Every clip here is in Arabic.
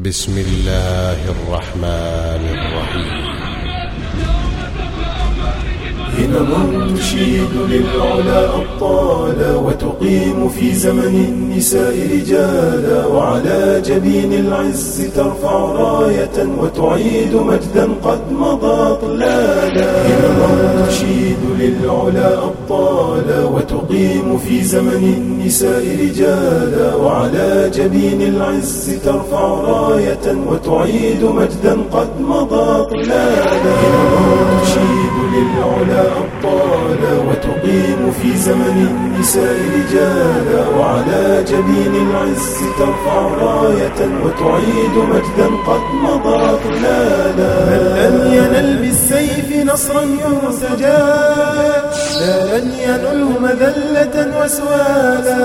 بسم الله الرحمن الرحيم. همم تشيد للعلا أبطالا، وتقيم في زمن النساء رجالا، وعلى جبين العز ترفع راية، وتعيد مجدا قد مضى طلالا. همم تشيد للعلا أبطالا، وتقيم في زمن النساء رجالا، وعلى جبين العز ترفع راية، وتعيد مجدا قد مضى طلالا. همم تشيد للعلا أبطالا، وتقيم في زمن النساء رجالا، وعلى جبين العز ترفع راية، وتعيد مجدا قد مضى طلالا. من لم ينل بالسيف نصرا يرتجى، لا لن ينله مذلة وسوالا.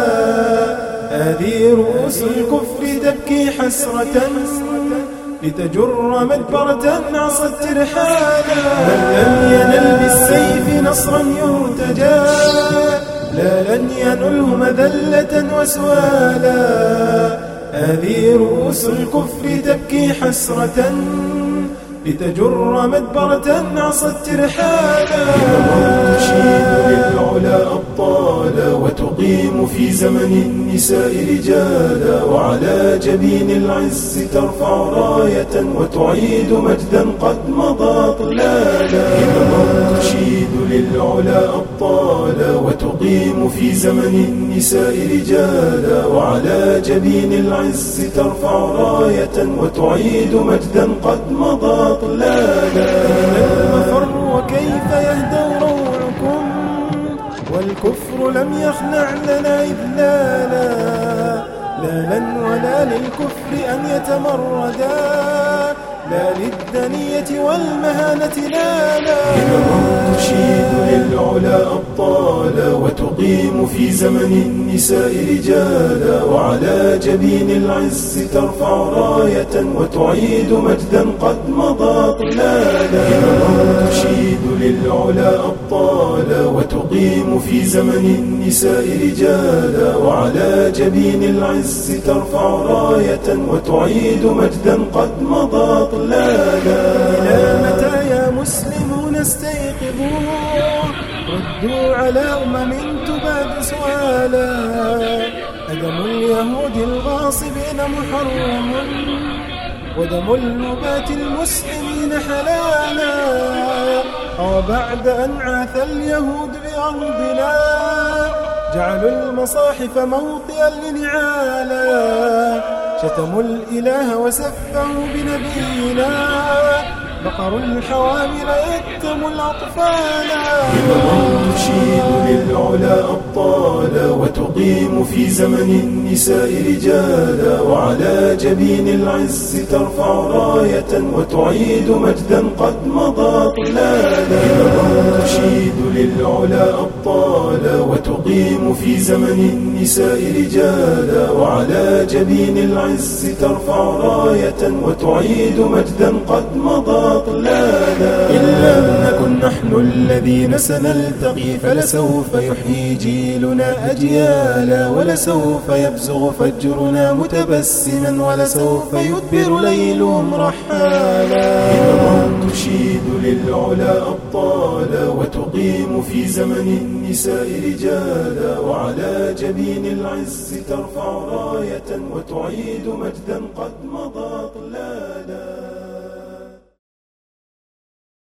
هذه رؤوس الكفر تبكي حسرة، لتجر مدبرة عصت ترحالا. من لم ينل بالسيف نصرا يرتجى، لا لن ينله مذلة وسوالا. هذه رؤوس الكفر تبكي حسرة، لتجر مدبرة عصت ترحالا. تشيد للعلا أبطالا، وتقيم في زمن النساء رجالا، وعلى جبين العز ترفع راية، وتعيد مجدا قد مضى طلالا. تشيد للعلا أبطالا، وتقيم في زمن النساء رجالا، وعلى جبين العز ترفع راية، وتعيد مجدا قد مضى طلالا. المفر وكيف يهدى روعكم، والكفر لم يخنع لنا إذلالا. لا لن ولا للكفر أن يتمردا، لا للدنية والمهانة لا لا. تشيد للعلا أبطالا، وتقيم في زمن النساء رجالا، وعلى جبين العز ترفع راية، وتعيد مجدا قد مضى طلالا. تشيد للعلا أبطالا، وتقيم في زمن النساء رجالا، وعلى جبين العز ترفع راية، وتعيد مجدا قد مضى طلالا. إلى متى يا مسلمون استيقظوا، ردوا على تباد سؤالا. أدم اليهود الغاصبين محرم، ودم النبات المسلمين حلالا. وبعد أن عاث اليهود بأرضنا، جعلوا المصاحف موطئا لنعالا. شتموا الإله وسفهوا بنبينا، بقروا الحوامل يتموا الأطفال. تشيد للعلا أبطالا، وتقيم في زمن النساء رجالا، وعلى جبين العز ترفع راية، وتعيد مجدا قد مضى طلالا. تشيد للعلا أبطالا، وتقيم في زمن النساء رجالا، وعلى جبين العز ترفع راية، وتعيد مجدا قد مضى طلالا. إن لم نكن نحن الذين سنلتقي، فلسوف يحيي جيلنا أجيالا. ولسوف يبزغ فجرنا متبسما، ولسوف يدبر ليلهم رحالا. تشيد للعلا أبطالا، وتقيم في زمن النساء رجالا، وعلى جبين العز ترفع راية، وتعيد مجدا قد مضى